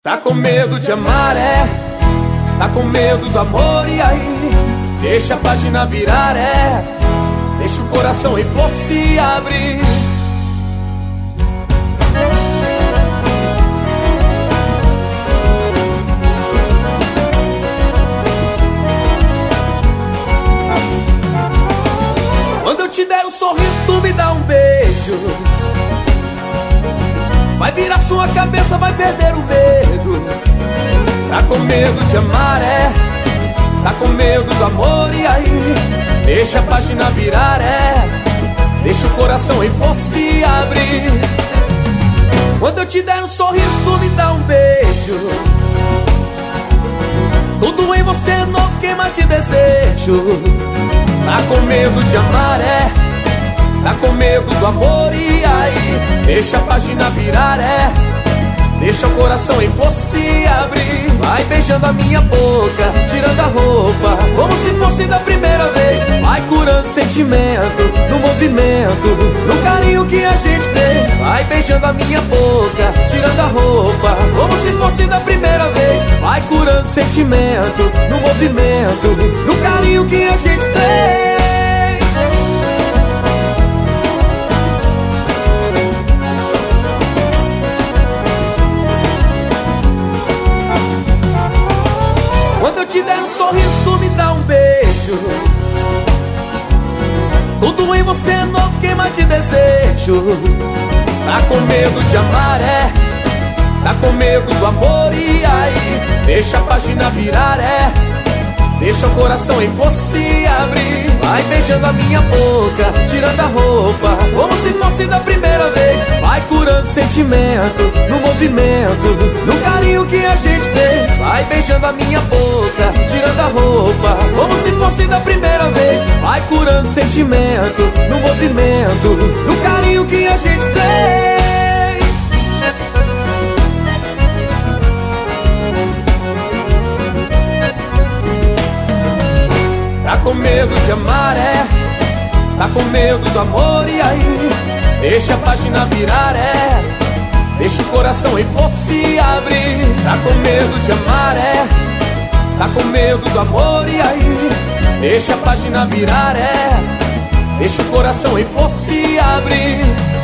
Tá com medo de amar, é? Tá com medo do amor, e aí? Deixa a página virar, é? Deixa o coração em você abrir. Quando eu te der um sorriso, tu me dá um beijo. Vai virar sua cabeça, vai perder o medo. Tá com medo de amar, é? Tá com medo do amor, e aí? Deixa a página virar, é? Deixa o coração em você abrir. Quando eu te der um sorriso, tu me dá um beijo. Tudo em você é novo, queima de desejo. Tá com medo de amar, é? Tá com medo do amor, e aí? Deixa a página virar, é? Deixa o coração em você abrir. Vai beijando a minha boca, tirando a roupa, como se fosse da primeira vez. Vai curando sentimento, no movimento, no carinho que a gente fez. Vai beijando a minha boca, tirando a roupa, como se fosse da primeira vez. Vai curando sentimento, no movimento, no carinho que a gente fez. Quando eu te der um sorriso, tu me dá um beijo. Tudo em você é novo, queima de desejo. Tá com medo de amar, é? Tá com medo do amor, e aí? Deixa a página virar, é? Deixa o coração em você abrir. Vai beijando a minha boca, tirando a roupa, como se fosse da primeira vez. Vai curando sentimento, no movimento, no carinho que a gente fez. Vai beijando a minha boca, tirando a roupa, como se fosse da primeira vez. Vai curando sentimento, no movimento, no carinho que a gente fez. Tá com medo de amar, é? Tá com medo do amor, e aí? Deixa a página virar, é? Deixa o coração em você abrir. Tá com medo de amar, é? Tá com medo do amor, e aí? Deixa a página virar, é? Deixa o coração em você abrir.